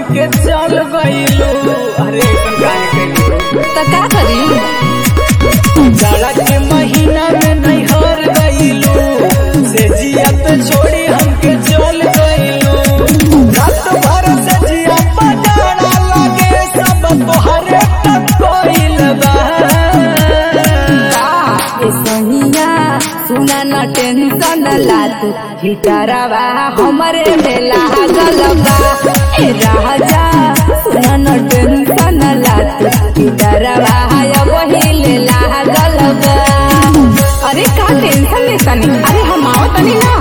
हमके चल गइलू। अरे तो का करी जाड़ा के महीना में नैहर गइलू, से जिया पे छोड़ी हमके चल गइलू। रात भर से जिया पे जाड़ा लगे सब तोहरे तक कोइल बा। सोनिया सुना न टेंशन लात हिटरवा हमरे में लागल बा। ए राजा सुना न टेंशन लात हिटरवा वही लागल बा। अरे का टेंशन ले तनी, अरे हम आओ तनी ना।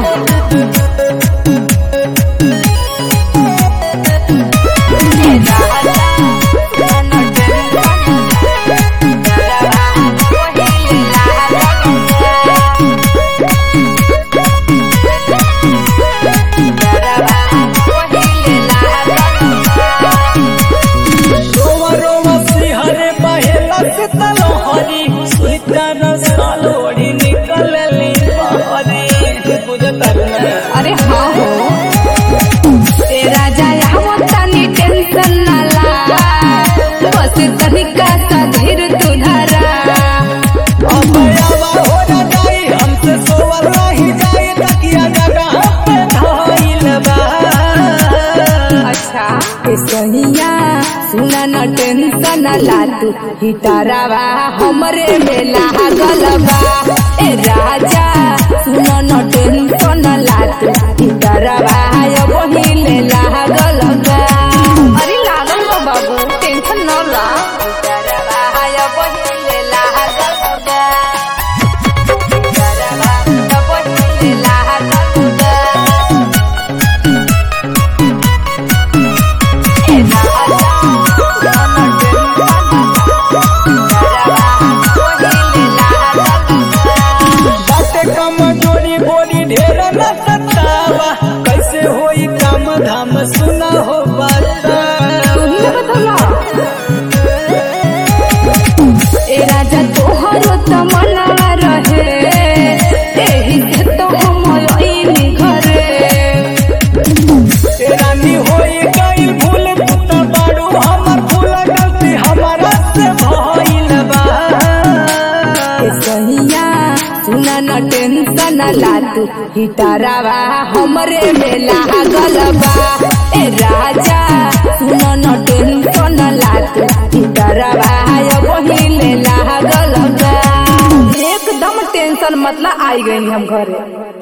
अरे हाँ हो राजा यहाँ तनी टेंशन ना ला, बस तनिका सा धीर तू धरा। हमसे सोवल नहीं जाए तकिया जगह पे धइल बा। अच्छा सोनिया सुना न टेंशन ला तू हिटरवा हमरे में लागल बा। ए राजा सुना न टेंशन ला तू हिटरवा वही लागल बा। अरे लागल बा बाबू, टेंशन न ला। हिटरवा वही लागल बा। हिटरवा वही लागल बा। कैसे होई काम धाम सुना हो बाता। ए राजा तोहरो त मनवा रहे, एही से तो हम आइनी घरे। रानी होई गई भूल तू त बाड़ू हमर भूल गलती हमारा से भइल बा। सोनिया सुना न टेंशन ला तू हिटरवा हमरे में लागल बा। ए राजा सुना न टेंशन ला तू हिटरवा वही लागल बा। एकदम टेंशन मतलब आई गई हम घरे।